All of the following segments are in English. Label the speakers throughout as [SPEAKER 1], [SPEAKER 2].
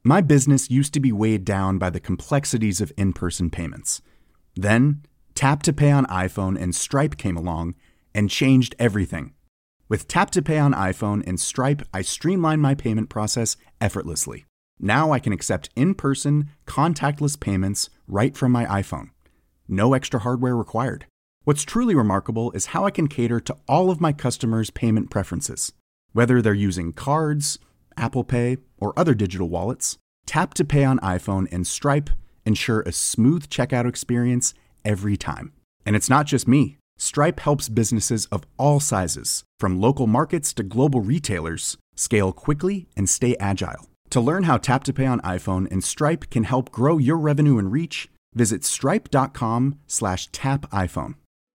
[SPEAKER 1] My business used to be weighed down by the complexities of in-person payments. Then, Tap to Pay on iPhone and Stripe came along and changed everything. With Tap to Pay on iPhone and Stripe, I streamlined my payment process effortlessly. Now I can accept in-person, contactless payments right from my iPhone. No extra hardware required. What's truly remarkable is how I can cater to all of my customers' payment preferences. Whether they're using cards, Apple Pay, or other digital wallets, Tap to Pay on iPhone and Stripe ensure a smooth checkout experience every time. And it's not just me. Stripe helps businesses of all sizes, from local markets to global retailers, scale quickly and stay agile. To learn how Tap to Pay on iPhone and Stripe can help grow your revenue and reach, visit stripe.com/tapiphone.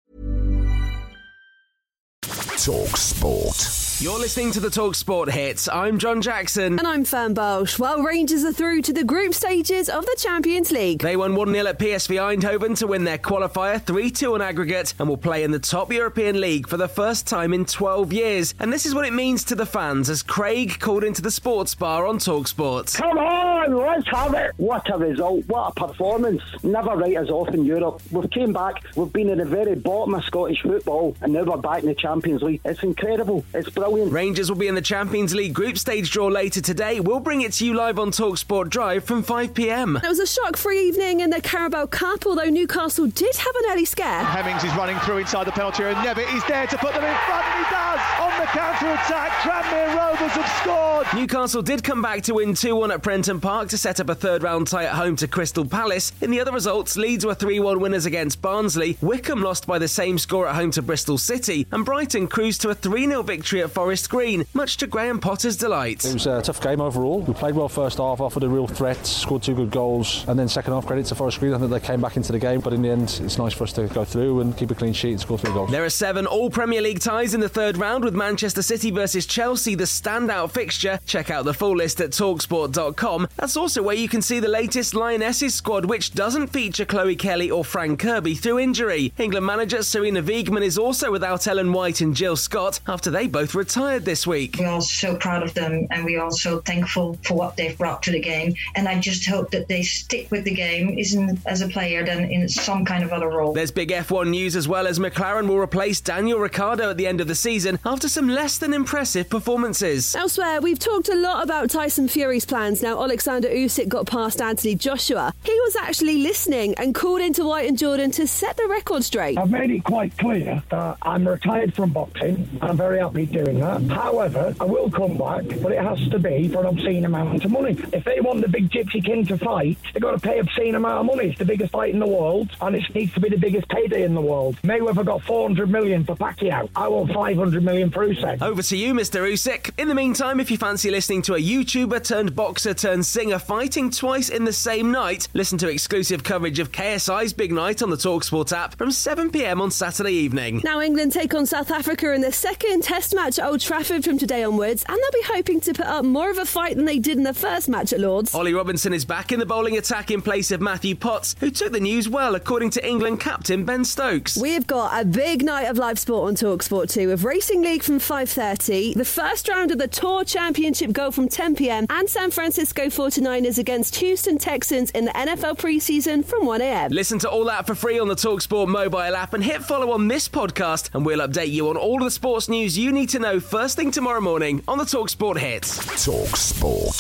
[SPEAKER 2] Talk Sport.
[SPEAKER 3] You're listening to the Talk Sport Hits. I'm John Jackson.
[SPEAKER 4] And I'm Fern Bosch. Well, Rangers are through to the group stages of the Champions League.
[SPEAKER 3] They won 1-0 at PSV Eindhoven to win their qualifier, 3-2 on aggregate, and will play in the top European League for the first time in 12 years. And this is what it means to the fans as Craig called into the sports bar on Talk Sport.
[SPEAKER 5] Come on, let's have it. What a result, what a performance. Never write us off in Europe. We've came back, we've been at the very bottom of Scottish football, and now we're back in the Champions League. It's incredible, it's brilliant.
[SPEAKER 3] Rangers will be in the Champions League group stage draw later today. We'll bring it to you live on Talk Sport Drive from 5 p.m.
[SPEAKER 4] It was a shock-free evening in the Carabao Cup, although Newcastle did have an early scare.
[SPEAKER 6] Hemmings is running through inside the penalty area, and Nevitt is there to put them in front, and he does! On the counter-attack, Tranmere Rovers have scored!
[SPEAKER 3] Newcastle did come back to win 2-1 at Prenton Park to set up a third-round tie at home to Crystal Palace. In the other results, Leeds were 3-1 winners against Barnsley, Wycombe lost by the same score at home to Bristol City, and Brighton cruised to a 3-0 victory at Forest Green, much to Graham Potter's delight.
[SPEAKER 7] It was a tough game overall. We played well first half, offered a real threat, scored 2 good goals, and then second half, credit to Forest Green. I think they came back into the game, but in the end, it's nice for us to go through and keep a clean sheet and score 3 goals.
[SPEAKER 3] There are 7 all-Premier League ties in the third round, with Manchester City versus Chelsea the standout fixture. Check out the full list at talksport.com. That's also where you can see the latest Lionesses squad, which doesn't feature Chloe Kelly or Frank Kirby through injury. England manager Serena Wiegman is also without Ellen White and Jill Scott after they both retired this week.
[SPEAKER 8] We're all so proud of them, and we're all so thankful for what they've brought to the game, and I just hope that they stick with the game, isn't as a player than in some kind of other role.
[SPEAKER 3] There's big F1 news as well, as McLaren will replace Daniel Ricciardo at the end of the season after some less than impressive performances.
[SPEAKER 4] Elsewhere, we've talked a lot about Tyson Fury's plans. Now, Alexander Usyk got past Anthony Joshua. He was actually listening and called into White and Jordan to set the record straight.
[SPEAKER 5] I've made it quite clear that I'm retired from boxing. I'm very happy doing that. However, I will come back, but it has to be for an obscene amount of money. If they want the big Gypsy King to fight, they've got to pay obscene amount of money. It's the biggest fight in the world, and it needs to be the biggest payday in the world. Mayweather got 400 million for Pacquiao. I want 500 million for Usyk.
[SPEAKER 3] Over to you, Mr. Usyk. In the meantime, if you fancy listening to a YouTuber turned boxer turned singer fighting twice in the same night, listen to exclusive coverage of KSI's big night on the TalkSport app from 7 p.m. on Saturday evening.
[SPEAKER 4] Now, England take on South Africa in the second Test match at Old Trafford from today onwards, and they'll be hoping to put up more of a fight than they did in the first match at Lord's.
[SPEAKER 3] Ollie Robinson is back in the bowling attack in place of Matthew Potts, who took the news well, according to England captain Ben Stokes.
[SPEAKER 4] We've got a big night of live sport on TalkSport 2 with Racing League from 5:30, the first round of the Tour Championship go from 10 p.m, and San Francisco 49ers against Houston Texans in the NFL preseason from 1 a.m.
[SPEAKER 3] Listen to all that for free on the TalkSport mobile app, and hit follow on this podcast, and we'll update you on all the sports news you need to know first thing tomorrow morning on the TalkSport Hits.
[SPEAKER 2] Talk Sport.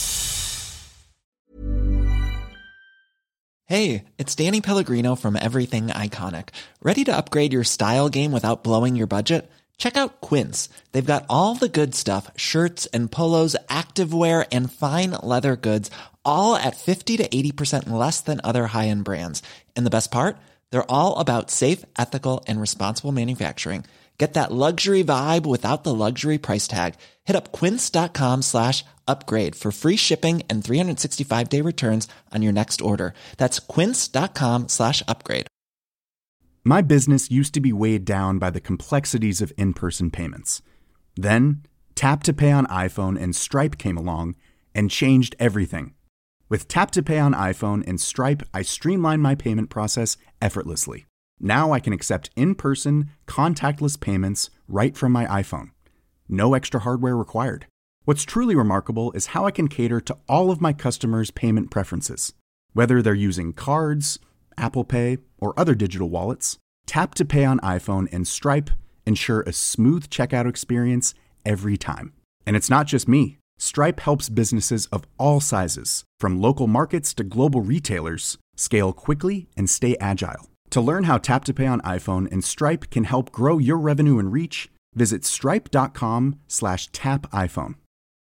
[SPEAKER 9] Hey, it's Danny Pellegrino from Everything Iconic. Ready to upgrade your style game without blowing your budget? Check out Quince. They've got all the good stuff, shirts and polos, activewear, and fine leather goods, all at 50 to 80% less than other high-end brands. And the best part? They're all about safe, ethical, and responsible manufacturing. Get that luxury vibe without the luxury price tag. Hit up quince.com/upgrade for free shipping and 365-day returns on your next order. That's quince.com/upgrade.
[SPEAKER 1] My business used to be weighed down by the complexities of in-person payments. Then, Tap to Pay on iPhone and Stripe came along and changed everything. With Tap to Pay on iPhone and Stripe, I streamlined my payment process effortlessly. Now I can accept in-person, contactless payments right from my iPhone. No extra hardware required. What's truly remarkable is how I can cater to all of my customers' payment preferences. Whether they're using cards, Apple Pay, or other digital wallets, Tap to Pay on iPhone and Stripe ensure a smooth checkout experience every time. And it's not just me. Stripe helps businesses of all sizes, from local markets to global retailers, scale quickly and stay agile. To learn how Tap to Pay on iPhone and Stripe can help grow your revenue and reach, visit stripe.com/tapiphone.